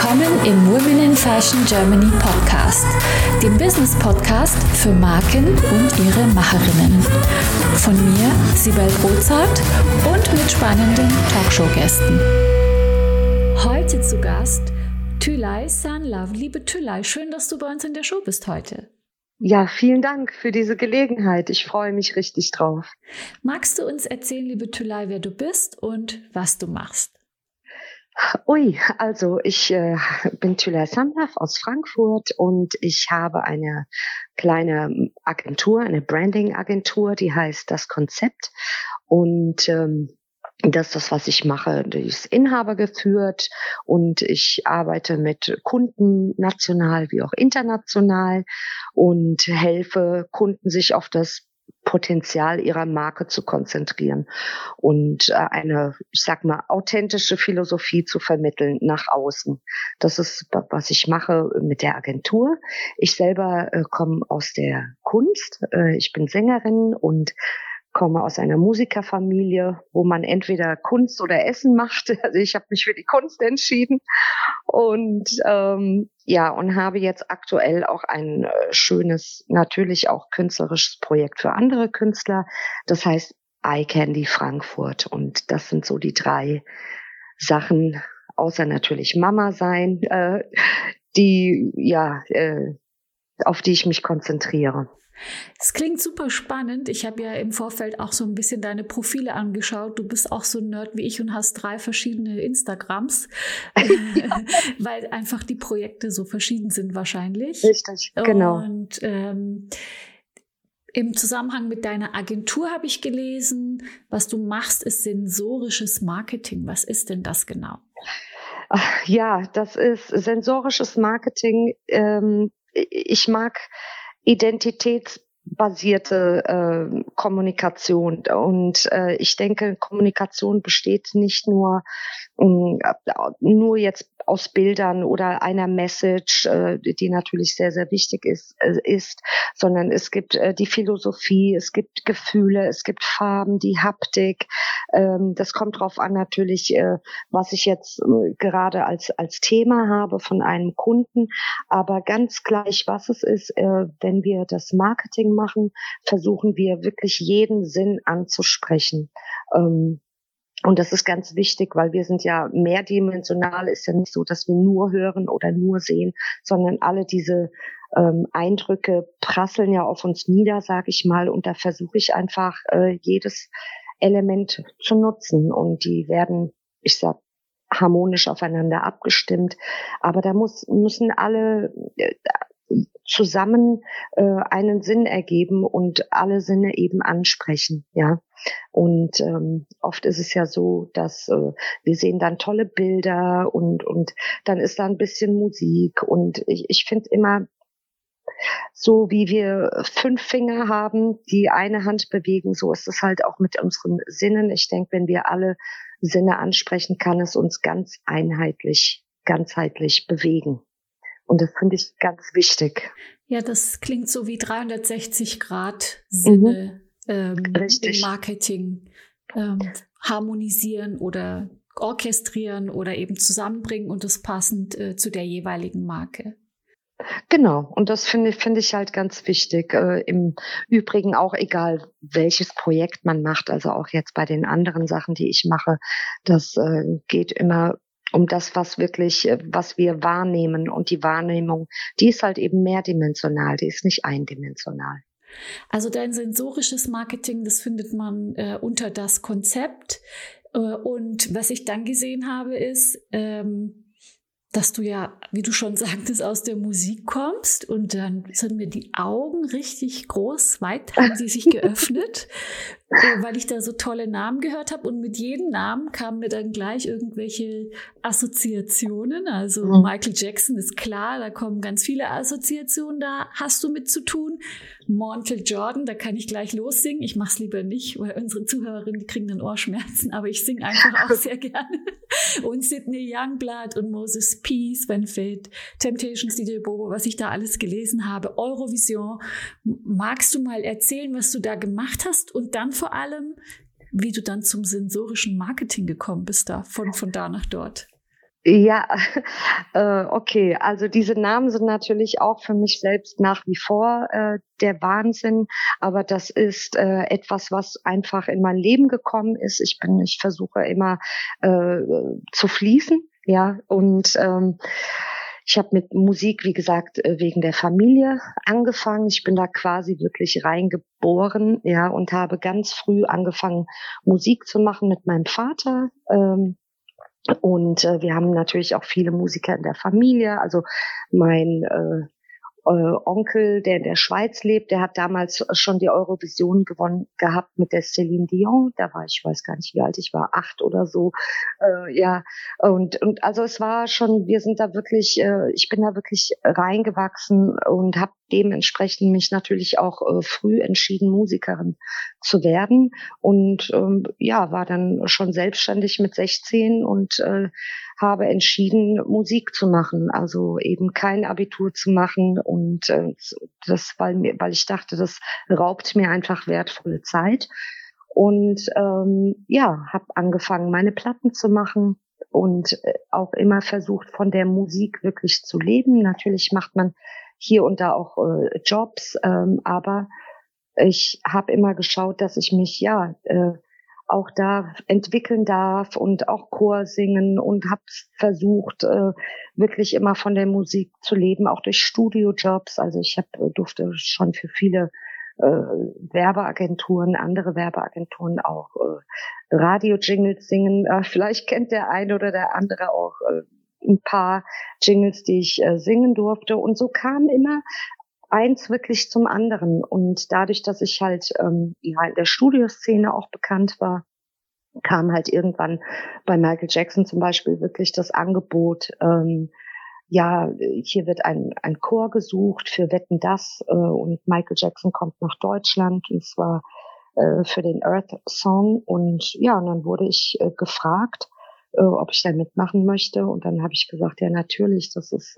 Willkommen im Women in Fashion Germany Podcast, dem Business Podcast für Marken und ihre Macherinnen. Von mir, Sibel Rozart, und mit spannenden Talkshow-Gästen. Heute zu Gast Tülay Sanlove. Liebe Tülay, schön, dass du bei uns in der Show bist heute. Ja, vielen Dank für diese Gelegenheit. Ich freue mich richtig drauf. Magst du uns erzählen, liebe Tülay, wer du bist und was du machst? Also ich bin Tülay Sanlove aus Frankfurt und ich habe eine kleine Agentur, eine Branding-Agentur, die heißt Das Konzept. Und das ist das, was ich mache. Die ist Inhaber geführt und ich arbeite mit Kunden national wie auch international und helfe Kunden, sich auf das Potenzial ihrer Marke zu konzentrieren und eine, ich sag mal, authentische Philosophie zu vermitteln nach außen. Das ist, was ich mache mit der Agentur. Ich selber komme aus der Kunst. Ich bin Sängerin und komme aus einer Musikerfamilie, wo man entweder Kunst oder Essen macht. Also ich habe mich für die Kunst entschieden und und habe jetzt aktuell auch ein schönes, natürlich auch künstlerisches Projekt für andere Künstler. Das heißt Eye Candy Frankfurt, und das sind so die 3 Sachen, außer natürlich Mama sein, auf die ich mich konzentriere. Es klingt super spannend. Ich habe ja im Vorfeld auch so ein bisschen deine Profile angeschaut. Du bist auch so ein Nerd wie ich und hast 3 verschiedene Instagrams, weil einfach die Projekte so verschieden sind wahrscheinlich. Richtig, genau. Und im Zusammenhang mit deiner Agentur habe ich gelesen, was du machst, ist sensorisches Marketing. Was ist denn das genau? Ja, das ist sensorisches Marketing. Ich mag identitätsbasierte Kommunikation, und ich denke, Kommunikation besteht nicht nur jetzt aus Bildern oder einer Message, die natürlich sehr, sehr wichtig ist, sondern es gibt die Philosophie, es gibt Gefühle, es gibt Farben, die Haptik. Das kommt drauf an natürlich, was ich jetzt gerade als Thema habe von einem Kunden. Aber ganz gleich, was es ist, wenn wir das Marketing machen, versuchen wir wirklich jeden Sinn anzusprechen. Und das ist ganz wichtig, weil wir sind ja mehrdimensional. Ist ja nicht so, dass wir nur hören oder nur sehen, sondern alle diese Eindrücke prasseln ja auf uns nieder, sage ich mal. Und da versuche ich einfach jedes Element zu nutzen. Und die werden, ich sag, harmonisch aufeinander abgestimmt. Aber da müssen alle zusammen einen Sinn ergeben und alle Sinne eben ansprechen, ja. Und oft ist es ja so, dass wir sehen dann tolle Bilder und dann ist da ein bisschen Musik, und ich finde immer, so wie wir 5 Finger haben, die eine Hand bewegen, so ist es halt auch mit unseren Sinnen. Ich denke, wenn wir alle Sinne ansprechen, kann es uns ganzheitlich bewegen. Und das finde ich ganz wichtig. Ja, das klingt so wie 360 Grad Sinne im Marketing harmonisieren oder orchestrieren oder eben zusammenbringen und das passend zu der jeweiligen Marke. Genau, und das finde ich halt ganz wichtig. Im Übrigen auch egal, welches Projekt man macht, also auch jetzt bei den anderen Sachen, die ich mache, das geht immer um das, was wir wahrnehmen. Und die Wahrnehmung, die ist halt eben mehrdimensional, die ist nicht eindimensional. Also dein sensorisches Marketing, das findet man unter Das Konzept. Und was ich dann gesehen habe, ist, dass du ja, wie du schon sagtest, aus der Musik kommst, und dann sind mir die Augen richtig groß, weit haben sie sich geöffnet, weil ich da so tolle Namen gehört habe, und mit jedem Namen kamen mir dann gleich irgendwelche Assoziationen. Also Michael Jackson ist klar, da kommen ganz viele Assoziationen, da hast du mit zu tun. Montel Jordan, da kann ich gleich lossingen. Ich mache es lieber nicht, weil unsere Zuhörerinnen, die kriegen dann Ohrenschmerzen, aber ich singe einfach auch sehr gerne. Und Sydney Youngblood und Moses P, Sven Feth, Temptations, DJ Bobo, was ich da alles gelesen habe, Eurovision. Magst du mal erzählen, was du da gemacht hast, und dann vor allem, wie du dann zum sensorischen Marketing gekommen bist, da von da nach dort? Ja, okay. Also diese Namen sind natürlich auch für mich selbst nach wie vor der Wahnsinn. Aber das ist etwas, was einfach in mein Leben gekommen ist. Ich versuche immer zu fließen, ja. Und ich habe mit Musik, wie gesagt, wegen der Familie angefangen. Ich bin da quasi wirklich reingeboren, ja, und habe ganz früh angefangen, Musik zu machen mit meinem Vater. Und wir haben natürlich auch viele Musiker in der Familie. Also mein Onkel, der in der Schweiz lebt, der hat damals schon die Eurovision gewonnen gehabt mit der Céline Dion. Da war ich weiß gar nicht wie alt, ich war 8 oder so. Ja, und also es war schon, wir sind da wirklich, ich bin da wirklich reingewachsen und habe dementsprechend mich natürlich auch früh entschieden, Musikerin zu werden. Und ja, war dann schon selbstständig mit 16 und habe entschieden, Musik zu machen, also eben kein Abitur zu machen und das, weil ich dachte, das raubt mir einfach wertvolle Zeit und ja, habe angefangen, meine Platten zu machen und auch immer versucht, von der Musik wirklich zu leben. Natürlich macht man hier und da auch Jobs, aber ich habe immer geschaut, dass ich mich ja auch da entwickeln darf und auch Chor singen und habe versucht, wirklich immer von der Musik zu leben, auch durch Studiojobs. Also ich durfte schon für viele Werbeagenturen, andere Werbeagenturen auch Radio-Jingles singen. Vielleicht kennt der eine oder der andere auch ein paar Jingles, die ich singen durfte. Und so kam immer eins wirklich zum anderen. Und dadurch, dass ich halt ja in der Studioszene auch bekannt war, kam halt irgendwann bei Michael Jackson zum Beispiel wirklich das Angebot, ja, hier wird ein Chor gesucht für Wetten, dass und Michael Jackson kommt nach Deutschland und zwar für den Earth Song. Und ja, und dann wurde ich gefragt, ob ich da mitmachen möchte. Und dann habe ich gesagt, ja, natürlich, das ist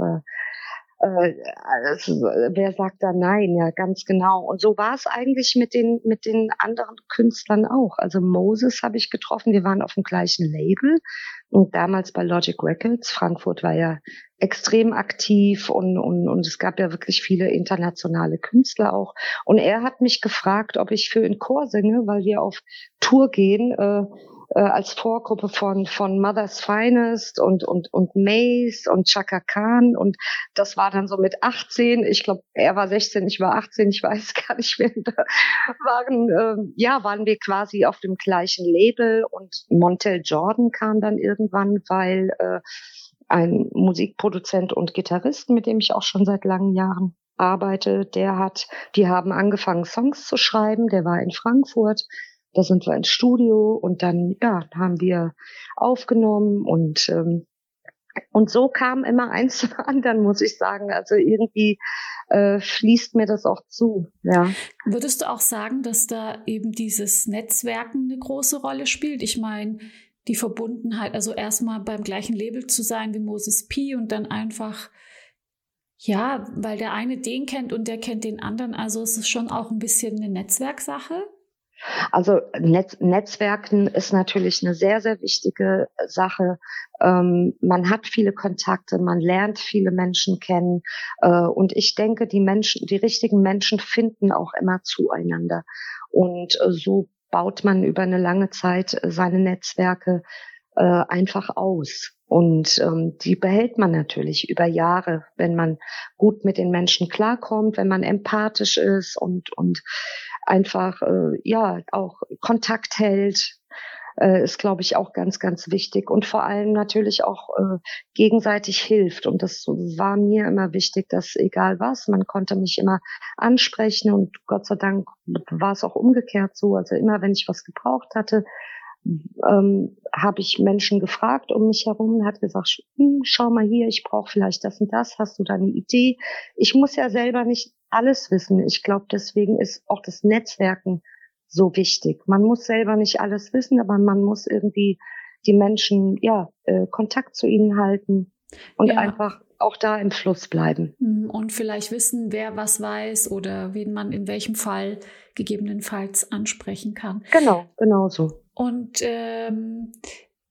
wer sagt da nein? Ja, ganz genau. Und so war es eigentlich mit den anderen Künstlern auch. Also Moses habe ich getroffen, wir waren auf dem gleichen Label und damals bei Logic Records. Frankfurt war ja extrem aktiv und es gab ja wirklich viele internationale Künstler auch. Und er hat mich gefragt, ob ich für einen Chor singe, weil wir auf Tour gehen, als Vorgruppe von Mother's Finest und Mace und Chaka Khan und das war dann so mit 18, ich glaube, er war 16, ich war 18, ich weiß gar nicht mehr, da waren wir quasi auf dem gleichen Label und Montel Jordan kam dann irgendwann, weil ein Musikproduzent und Gitarrist, mit dem ich auch schon seit langen Jahren arbeite, die haben angefangen Songs zu schreiben, der war in Frankfurt. Da sind wir ins Studio und dann haben wir aufgenommen und so kam immer eins zum anderen, muss ich sagen. Also irgendwie fließt mir das auch zu. Ja. Würdest du auch sagen, dass da eben dieses Netzwerken eine große Rolle spielt? Ich meine, die Verbundenheit, also erstmal beim gleichen Label zu sein wie Moses P und dann einfach, ja, weil der eine den kennt und der kennt den anderen. Also es ist schon auch ein bisschen eine Netzwerksache. Also Netzwerken ist natürlich eine sehr, sehr wichtige Sache. Man hat viele Kontakte, man lernt viele Menschen kennen. Und ich denke, die richtigen Menschen finden auch immer zueinander. Und so baut man über eine lange Zeit seine Netzwerke einfach aus. Und die behält man natürlich über Jahre, wenn man gut mit den Menschen klarkommt, wenn man empathisch ist und einfach auch Kontakt hält, ist, glaube ich, auch ganz, ganz wichtig und vor allem natürlich auch gegenseitig hilft. Und das war mir immer wichtig, dass egal was, man konnte mich immer ansprechen und Gott sei Dank war es auch umgekehrt so. Also immer, wenn ich was gebraucht hatte, habe ich Menschen gefragt um mich herum und hat gesagt, schau mal hier, ich brauche vielleicht das und das, hast du da eine Idee? Ich muss ja selber nicht alles wissen. Ich glaube, deswegen ist auch das Netzwerken so wichtig. Man muss selber nicht alles wissen, aber man muss irgendwie die Menschen, Kontakt zu ihnen halten und einfach auch da im Fluss bleiben. Und vielleicht wissen, wer was weiß oder wen man in welchem Fall gegebenenfalls ansprechen kann. Genau so. Und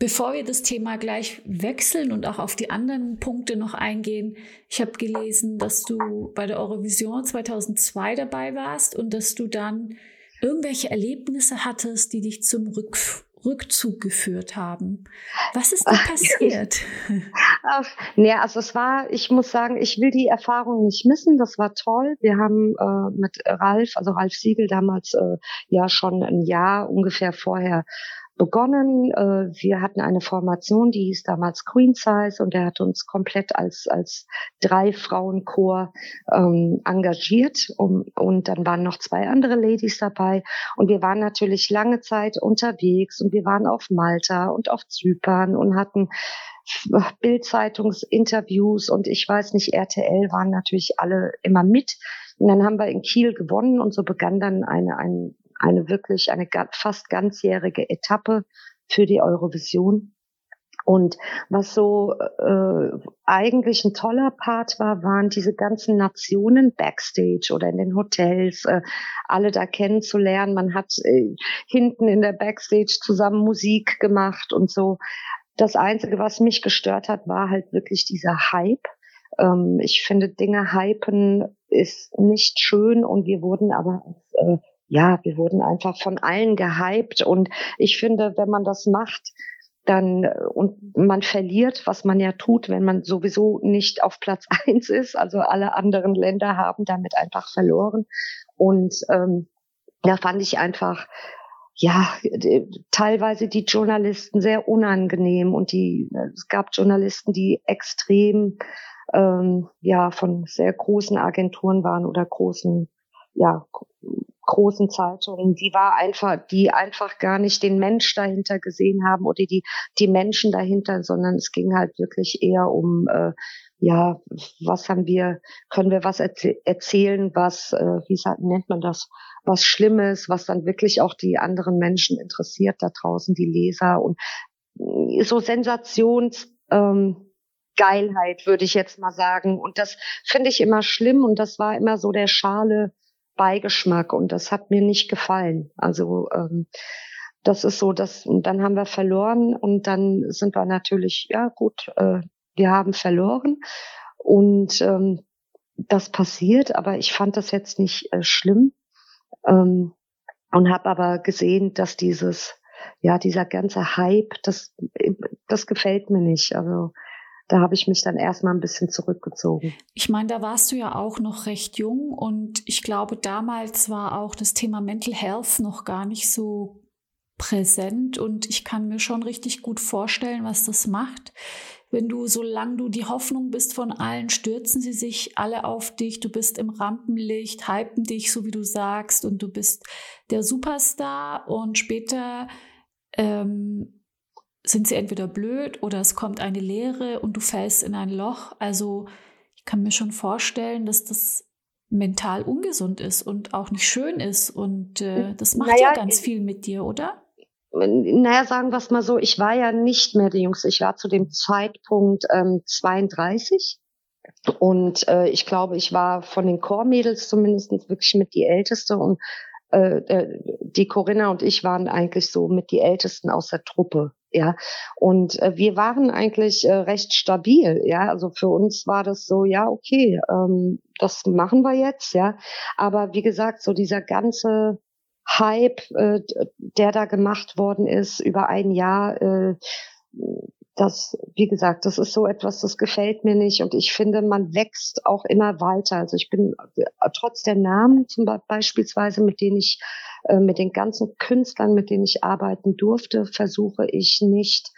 Bevor wir das Thema gleich wechseln und auch auf die anderen Punkte noch eingehen, ich habe gelesen, dass du bei der Eurovision 2002 dabei warst und dass du dann irgendwelche Erlebnisse hattest, die dich zum Rückzug geführt haben. Was ist da passiert? Ach, nee, also ich muss sagen, ich will die Erfahrung nicht missen. Das war toll. Wir haben mit Ralf Siegel damals ja schon ein Jahr ungefähr vorher begonnen. Wir hatten eine Formation, die hieß damals Queen Size, und er hat uns komplett als 3-Frauen-Chor engagiert, und dann waren noch 2 andere Ladies dabei, und wir waren natürlich lange Zeit unterwegs, und wir waren auf Malta und auf Zypern und hatten Bild-Zeitungsinterviews, und ich weiß nicht, RTL waren natürlich alle immer mit, und dann haben wir in Kiel gewonnen, und so begann dann eine fast ganzjährige Etappe für die Eurovision. Und was so eigentlich ein toller Part war, waren diese ganzen Nationen backstage oder in den Hotels, alle da kennenzulernen. Man hat hinten in der Backstage zusammen Musik gemacht und so. Das Einzige, was mich gestört hat, war halt wirklich dieser Hype. Ich finde, Dinge hypen ist nicht schön, und wir wurden aber wir wurden einfach von allen gehypt, und ich finde, wenn man das macht, dann und man verliert, was man ja tut, wenn man sowieso nicht auf Platz 1 ist, also alle anderen Länder haben damit einfach verloren, und da fand ich einfach teilweise die Journalisten sehr unangenehm, und es gab Journalisten, die extrem von sehr großen Agenturen waren oder großen Zeitungen, die einfach gar nicht den Mensch dahinter gesehen haben oder die Menschen dahinter, sondern es ging halt wirklich eher um, können wir was erzählen, was, nennt man das, was Schlimmes, was dann wirklich auch die anderen Menschen interessiert da draußen, die Leser, und so Geilheit, würde ich jetzt mal sagen. Und das finde ich immer schlimm, und das war immer so der schale Beigeschmack, und das hat mir nicht gefallen. Also das ist so, und dann haben wir verloren, und dann sind wir natürlich, wir haben verloren, und das passiert, aber ich fand das jetzt nicht schlimm, und habe aber gesehen, dass dieser ganze Hype, das gefällt mir nicht. Also da habe ich mich dann erstmal ein bisschen zurückgezogen. Ich meine, da warst du ja auch noch recht jung, und ich glaube, damals war auch das Thema Mental Health noch gar nicht so präsent, und ich kann mir schon richtig gut vorstellen, was das macht. Solange du die Hoffnung bist von allen, stürzen sie sich alle auf dich, du bist im Rampenlicht, hypen dich, so wie du sagst, und du bist der Superstar, und später sind sie entweder blöd oder es kommt eine Leere und du fällst in ein Loch. Also ich kann mir schon vorstellen, dass das mental ungesund ist und auch nicht schön ist, und das macht ja ganz viel mit dir, oder? Sagen wir es mal so, ich war ja nicht mehr die Jüngste. Ich war zu dem Zeitpunkt 32, und ich glaube, ich war von den Chormädels zumindest wirklich mit die Älteste, und die Corinna und ich waren eigentlich so mit die Ältesten aus der Truppe. Ja, und wir waren eigentlich recht stabil, ja, also für uns war das so, ja, okay, das machen wir jetzt, ja, aber wie gesagt, so dieser ganze Hype, der da gemacht worden ist über ein Jahr, wie gesagt, das ist so etwas, das gefällt mir nicht, und ich finde, man wächst auch immer weiter. Also ich bin trotz der Namen beispielsweise, mit den ganzen Künstlern, mit denen ich arbeiten durfte, versuche ich nicht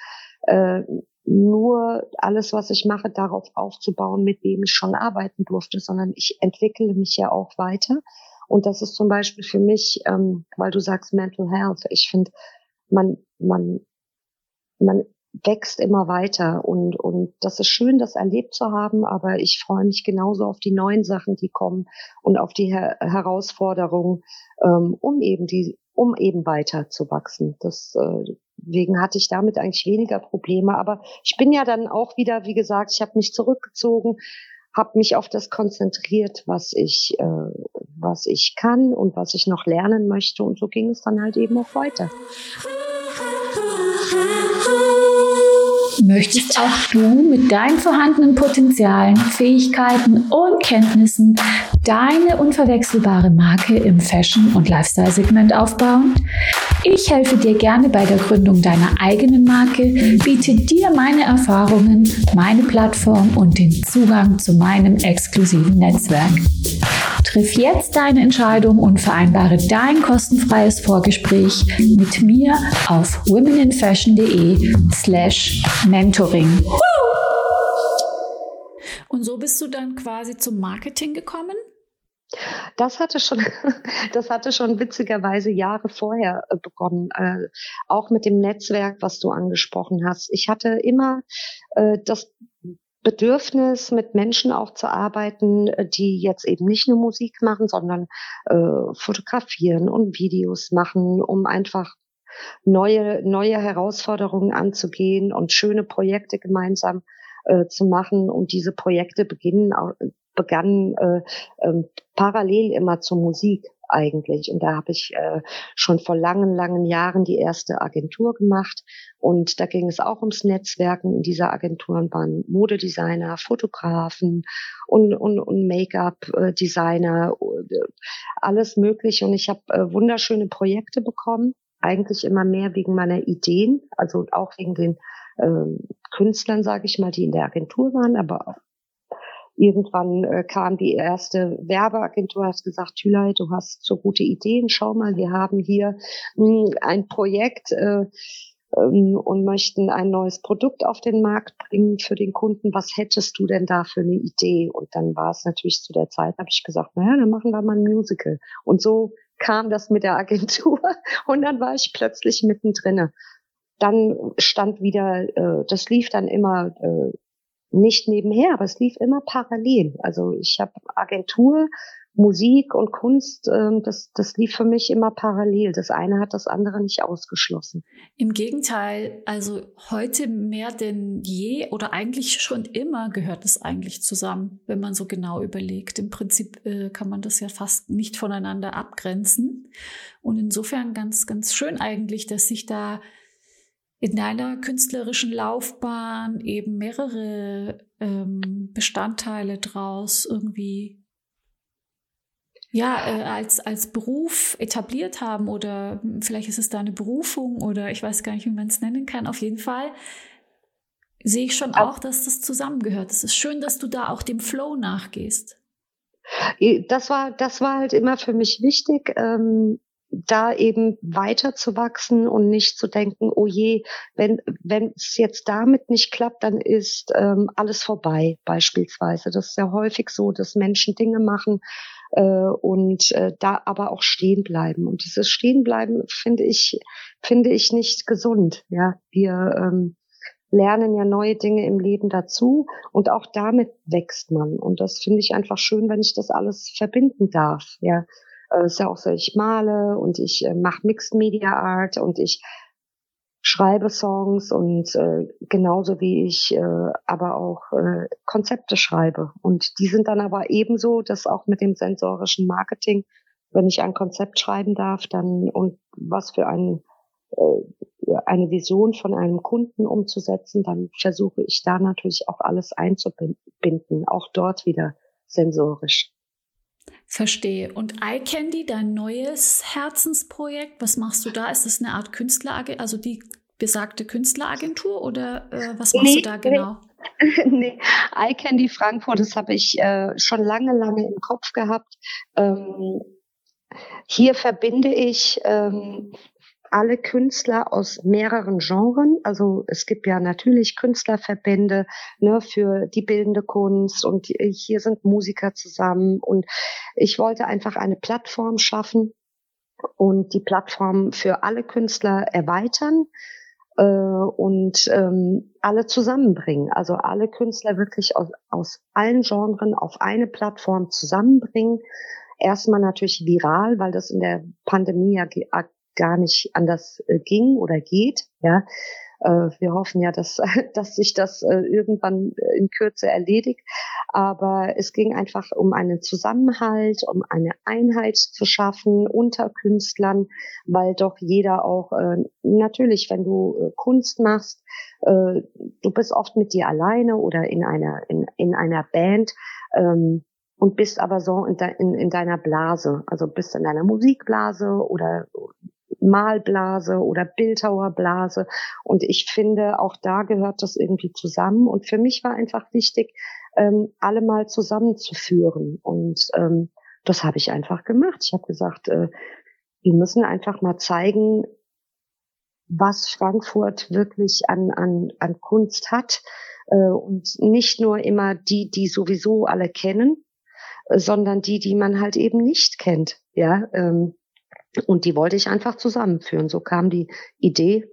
nur alles, was ich mache, darauf aufzubauen, mit wem ich schon arbeiten durfte, sondern ich entwickle mich ja auch weiter. Und das ist zum Beispiel für mich, weil du sagst Mental Health, ich finde, man wächst immer weiter, und das ist schön, das erlebt zu haben, aber ich freue mich genauso auf die neuen Sachen, die kommen, und auf die Herausforderungen, um eben weiter zu wachsen. Deswegen hatte ich damit eigentlich weniger Probleme, aber ich bin ja dann auch wieder, wie gesagt, ich habe mich zurückgezogen, habe mich auf das konzentriert, was ich kann und was ich noch lernen möchte, und so ging es dann halt eben auch weiter. möchtest auch du mit deinen vorhandenen Potenzialen, Fähigkeiten und Kenntnissen deine unverwechselbare Marke im Fashion- und Lifestyle-Segment aufbauen? Ich helfe dir gerne bei der Gründung deiner eigenen Marke, biete dir meine Erfahrungen, meine Plattform und den Zugang zu meinem exklusiven Netzwerk. Triff jetzt deine Entscheidung und vereinbare dein kostenfreies Vorgespräch mit mir auf womeninfashion.de/mentoring. Und so bist du dann quasi zum Marketing gekommen? Das hatte schon witzigerweise Jahre vorher begonnen, auch mit dem Netzwerk, was du angesprochen hast. Ich hatte immer das Bedürfnis, mit Menschen auch zu arbeiten, die jetzt eben nicht nur Musik machen, sondern fotografieren und Videos machen, um einfach neue Herausforderungen anzugehen und schöne Projekte gemeinsam zu machen. Und diese Projekte begannen parallel immer zur Musik eigentlich. Und da habe ich schon vor langen Jahren die erste Agentur gemacht. Und da ging es auch ums Netzwerken. In dieser Agenturen waren Modedesigner, Fotografen und Make-up-Designer, alles Mögliche. Und ich habe wunderschöne Projekte bekommen. Eigentlich immer mehr wegen meiner Ideen, also auch wegen den Künstlern, sage ich mal, die in der Agentur waren, aber irgendwann kam die erste Werbeagentur, hat gesagt, Tülay, du hast so gute Ideen, schau mal, wir haben hier ein Projekt und möchten ein neues Produkt auf den Markt bringen für den Kunden. Was hättest du denn da für eine Idee? Und dann war es natürlich zu der Zeit, habe ich gesagt, naja, dann machen wir mal ein Musical. Und so kam das mit der Agentur und dann war ich plötzlich mittendrin. Dann stand wieder, das lief dann immer nicht nebenher, aber es lief immer parallel. Also ich habe Agentur, Musik und Kunst, das lief für mich immer parallel. Das eine hat das andere nicht ausgeschlossen. Im Gegenteil, also heute mehr denn je oder eigentlich schon immer gehört es eigentlich zusammen, wenn man so genau überlegt. Im Prinzip kann man das ja fast nicht voneinander abgrenzen. Und insofern ganz, ganz schön eigentlich, dass sich da in deiner künstlerischen Laufbahn eben mehrere Bestandteile draus irgendwie als Beruf etabliert haben, oder vielleicht ist es da eine Berufung oder ich weiß gar nicht, wie man es nennen kann. Auf jeden Fall sehe ich schon auch, dass das zusammengehört. Es ist schön, dass du da auch dem Flow nachgehst. Das war halt immer für mich wichtig, da eben weiter zu wachsen und nicht zu denken, oh je, wenn es jetzt damit nicht klappt, dann ist alles vorbei beispielsweise. Das ist ja häufig so, dass Menschen Dinge machen und da aber auch stehen bleiben. Und dieses Stehenbleiben finde ich nicht gesund. Ja, wir lernen ja neue Dinge im Leben dazu und auch damit wächst man. Und das finde ich einfach schön, wenn ich das alles verbinden darf. Ja. Ist ja auch so, ich male und ich mache Mixed Media Art und ich schreibe Songs und genauso wie ich aber auch Konzepte schreibe. Und die sind dann aber ebenso, dass auch mit dem sensorischen Marketing, wenn ich ein Konzept schreiben darf, dann und was für eine Vision von einem Kunden umzusetzen, dann versuche ich da natürlich auch alles einzubinden, auch dort wieder sensorisch. Verstehe. Und iCandy, dein neues Herzensprojekt, was machst du da? Ist das eine Art Künstleragentur, also die besagte Künstleragentur, oder was machst du da genau? Nee, iCandy Frankfurt, das habe ich schon lange im Kopf gehabt. Hier verbinde ich alle Künstler aus mehreren Genren. Also es gibt ja natürlich Künstlerverbände, ne, für die bildende Kunst, und hier sind Musiker zusammen, und ich wollte einfach eine Plattform schaffen und die Plattform für alle Künstler erweitern und alle zusammenbringen. Also alle Künstler wirklich aus allen Genren auf eine Plattform zusammenbringen. Erstmal natürlich viral, weil das in der Pandemie ja gar nicht anders ging oder geht. Ja, wir hoffen ja, dass sich das irgendwann in Kürze erledigt. aber es ging einfach um einen Zusammenhalt, um eine Einheit zu schaffen unter Künstlern, weil doch jeder auch, natürlich, wenn du Kunst machst, du bist oft mit dir alleine oder in einer Band, und bist aber so in deiner Blase, also bist in deiner Musikblase oder Malblase oder Bildhauerblase. Und ich finde, auch da gehört das irgendwie zusammen. Und für mich war einfach wichtig, alle mal zusammenzuführen. Und das habe ich einfach gemacht. Ich habe gesagt, wir müssen einfach mal zeigen, was Frankfurt wirklich an Kunst hat. Und nicht nur immer die sowieso alle kennen, sondern die man halt eben nicht kennt, ja. Und die wollte ich einfach zusammenführen. So kam die Idee,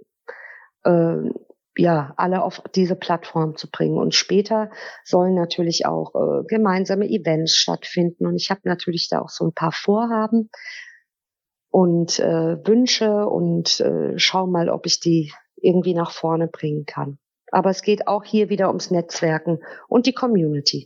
alle auf diese Plattform zu bringen. Und später sollen natürlich auch gemeinsame Events stattfinden. Und ich habe natürlich da auch so ein paar Vorhaben und Wünsche und schau mal, ob ich die irgendwie nach vorne bringen kann. Aber es geht auch hier wieder ums Netzwerken und die Community.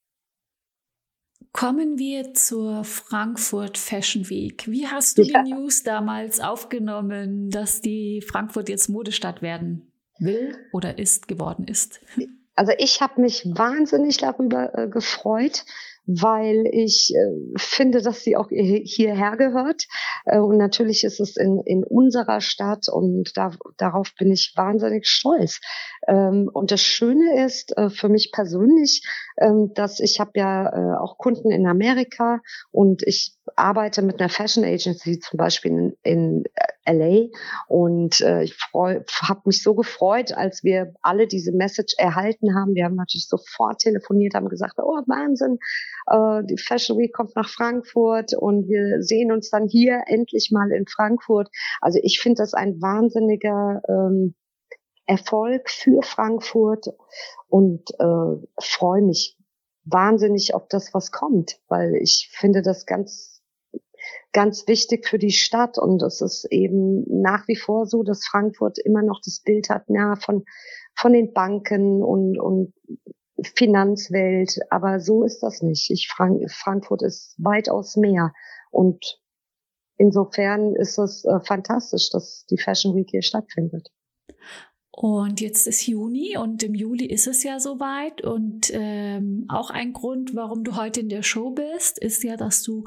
Kommen wir zur Frankfurt Fashion Week. Wie hast du die News damals aufgenommen, dass die Frankfurt jetzt Modestadt werden will oder geworden ist? Also ich habe mich wahnsinnig darüber gefreut, weil ich finde, dass sie auch hierher gehört. Und natürlich ist es in unserer Stadt und darauf bin ich wahnsinnig stolz. Und das Schöne ist für mich persönlich, dass ich habe ja auch Kunden in Amerika und ich arbeite mit einer Fashion Agency zum Beispiel in LA und ich habe mich so gefreut, als wir alle diese Message erhalten haben. Wir haben natürlich sofort telefoniert, haben gesagt, oh Wahnsinn, die Fashion Week kommt nach Frankfurt und wir sehen uns dann hier endlich mal in Frankfurt. Also ich finde das ein wahnsinniger Erfolg für Frankfurt und freue mich wahnsinnig auf das, was kommt, weil ich finde das ganz, ganz wichtig für die Stadt und es ist eben nach wie vor so, dass Frankfurt immer noch das Bild hat, von den Banken und Finanzwelt, aber so ist das nicht. Frankfurt ist weitaus mehr und insofern ist es fantastisch, dass die Fashion Week hier stattfindet. Und jetzt ist Juni und im Juli ist es ja soweit und auch ein Grund, warum du heute in der Show bist, ist ja, dass du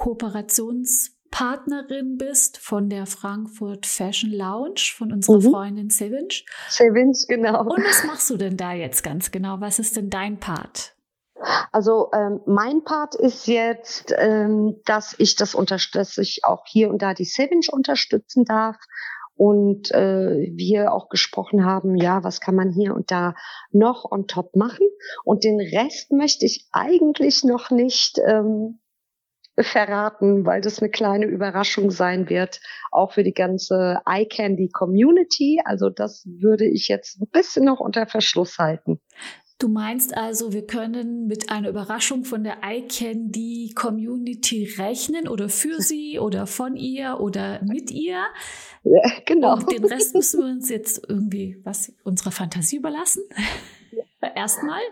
Kooperationspartnerin bist von der Frankfurt Fashion Lounge, von unserer Freundin Sevinch. Sevinch, genau. Und was machst du denn da jetzt ganz genau? Was ist denn dein Part? Also mein Part ist jetzt, dass ich auch hier und da die Sevinch unterstützen darf. Und wir auch gesprochen haben, ja, was kann man hier und da noch on top machen? Und den Rest möchte ich eigentlich noch nicht verraten, weil das eine kleine Überraschung sein wird, auch für die ganze Eye Candy Community. Also das würde ich jetzt ein bisschen noch unter Verschluss halten. Du meinst also, wir können mit einer Überraschung von der Eye Candy Community rechnen oder für sie oder von ihr oder mit ihr? Ja, genau. Und den Rest müssen wir uns jetzt irgendwie unserer Fantasie überlassen? Erstmal?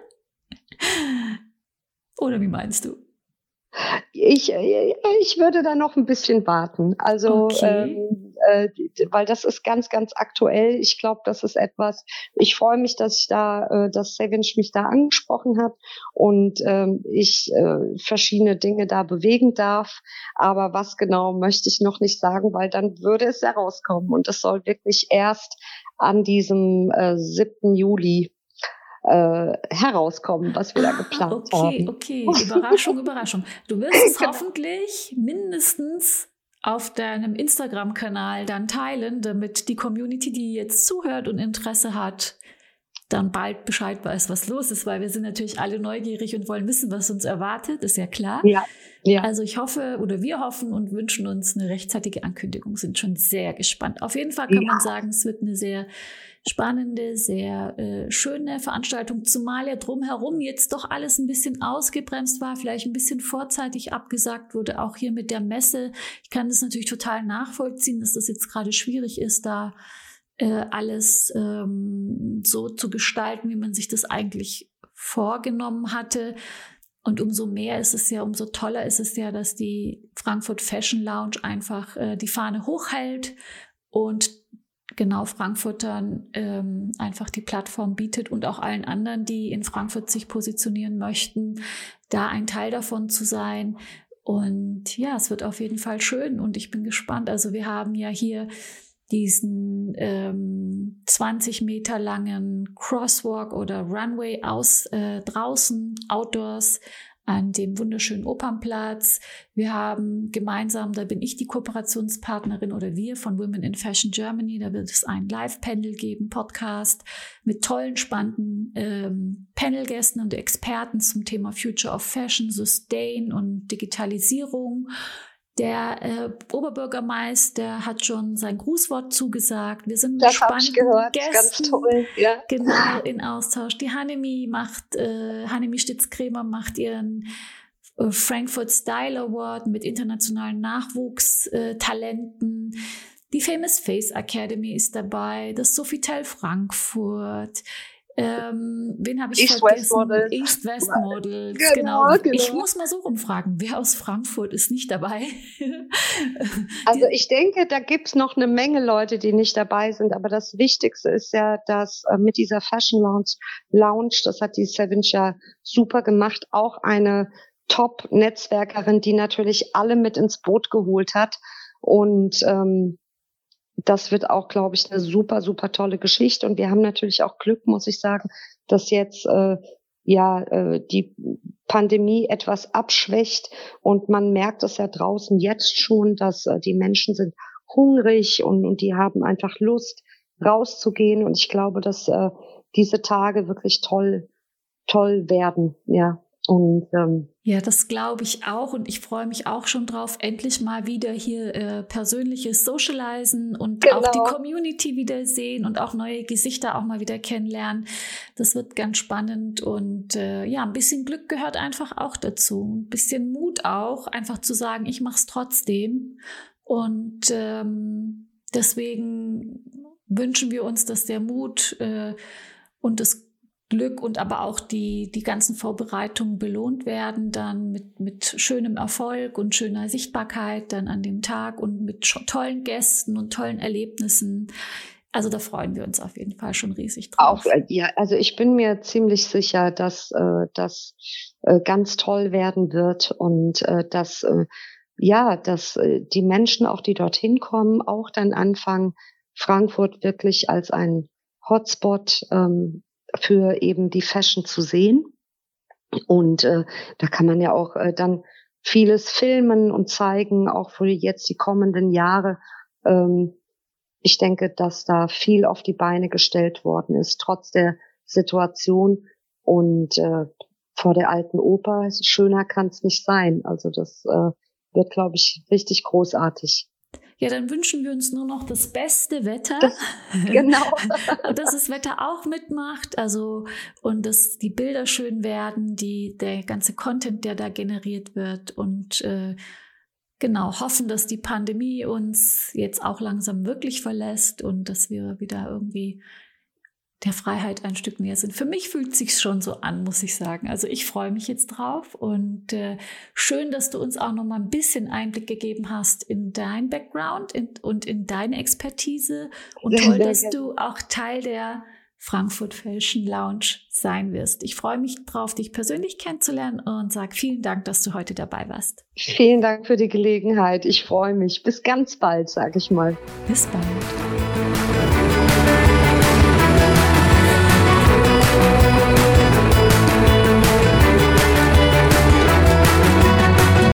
Oder wie meinst du? Ich würde da noch ein bisschen warten. Also, okay. Weil das ist ganz, ganz aktuell. Ich glaube, das ist etwas, ich freue mich, dass Sevinch mich da angesprochen hat und ich verschiedene Dinge da bewegen darf. Aber was genau möchte ich noch nicht sagen, weil dann würde es herauskommen. Und es soll wirklich erst an diesem 7. Juli herauskommen, was wir da geplant haben. Okay. Überraschung, Überraschung. Du wirst es hoffentlich mindestens auf deinem Instagram-Kanal dann teilen, damit die Community, die jetzt zuhört und Interesse hat, dann bald Bescheid weiß, was los ist, weil wir sind natürlich alle neugierig und wollen wissen, was uns erwartet, ist ja klar. Ja. Also ich hoffe oder wir hoffen und wünschen uns eine rechtzeitige Ankündigung, sind schon sehr gespannt. Auf jeden Fall kann man sagen, es wird eine sehr spannende, sehr schöne Veranstaltung, zumal ja drumherum jetzt doch alles ein bisschen ausgebremst war, vielleicht ein bisschen vorzeitig abgesagt wurde, auch hier mit der Messe. Ich kann das natürlich total nachvollziehen, dass das jetzt gerade schwierig ist, da alles so zu gestalten, wie man sich das eigentlich vorgenommen hatte. Und umso toller ist es ja, dass die Frankfurt Fashion Lounge einfach die Fahne hochhält und genau Frankfurtern einfach die Plattform bietet und auch allen anderen, die in Frankfurt sich positionieren möchten, da ein Teil davon zu sein. Und ja, es wird auf jeden Fall schön und ich bin gespannt. Also wir haben ja hier diesen 20 Meter langen Crosswalk oder Runway draußen, outdoors, an dem wunderschönen Opernplatz. Wir haben gemeinsam, da bin ich die Kooperationspartnerin oder wir von Women in Fashion Germany, da wird es ein Live-Panel geben, Podcast mit tollen, spannenden Panelgästen und Experten zum Thema Future of Fashion, Sustain und Digitalisierung. Der Oberbürgermeister hat schon sein Grußwort zugesagt. Wir sind mit spannenden Gästen, ganz toll, ja. Genau, in Austausch. Die Hanemi Stitz-Kremer macht ihren Frankfurt Style Award mit internationalen Nachwuchstalenten. Die Famous Face Academy ist dabei, das Sofitel Frankfurt. Wen habe ich vergessen? East-West Models. Genau. Ich muss mal so rumfragen, wer aus Frankfurt ist nicht dabei? Also ich denke, da gibt es noch eine Menge Leute, die nicht dabei sind, aber das Wichtigste ist ja, dass mit dieser Fashion Lounge, das hat die Sevincha super gemacht, auch eine Top-Netzwerkerin, die natürlich alle mit ins Boot geholt hat und das wird auch, glaube ich, eine super, super tolle Geschichte. Und wir haben natürlich auch Glück, muss ich sagen, dass jetzt die Pandemie etwas abschwächt. Und man merkt es ja draußen jetzt schon, dass die Menschen sind hungrig und die haben einfach Lust, rauszugehen. Und ich glaube, dass diese Tage wirklich toll werden, ja. Und ja, das glaube ich auch und ich freue mich auch schon drauf, endlich mal wieder hier persönliches Socialisen und auch die Community wieder sehen und auch neue Gesichter auch mal wieder kennenlernen. Das wird ganz spannend und ein bisschen Glück gehört einfach auch dazu. Ein bisschen Mut auch, einfach zu sagen, ich mache es trotzdem. Und deswegen wünschen wir uns, dass der Mut und das Glück und aber auch die ganzen Vorbereitungen belohnt werden, dann mit schönem Erfolg und schöner Sichtbarkeit dann an dem Tag und mit tollen Gästen und tollen Erlebnissen. Also da freuen wir uns auf jeden Fall schon riesig drauf. Also ich bin mir ziemlich sicher, dass das ganz toll werden wird und dass die Menschen auch, die dorthin kommen, auch dann anfangen, Frankfurt wirklich als ein Hotspot für eben die Fashion zu sehen. Und da kann man ja auch dann vieles filmen und zeigen, auch für jetzt die kommenden Jahre. Ich denke, dass da viel auf die Beine gestellt worden ist, trotz der Situation. Und vor der Alten Oper, schöner kann es nicht sein. Also das wird, glaube ich, richtig großartig. Ja, dann wünschen wir uns nur noch das beste Wetter. Genau. Dass das Wetter auch mitmacht, und dass die Bilder schön werden, der ganze Content, der da generiert wird und hoffen, dass die Pandemie uns jetzt auch langsam wirklich verlässt und dass wir wieder irgendwie der Freiheit ein Stück näher sind. Für mich fühlt es sich schon so an, muss ich sagen. Also ich freue mich jetzt drauf und schön, dass du uns auch noch mal ein bisschen Einblick gegeben hast in dein Background und in deine Expertise und toll, dass du auch Teil der Frankfurt Fashion Lounge sein wirst. Ich freue mich drauf, dich persönlich kennenzulernen und sage vielen Dank, dass du heute dabei warst. Vielen Dank für die Gelegenheit. Ich freue mich. Bis ganz bald, sage ich mal. Bis bald.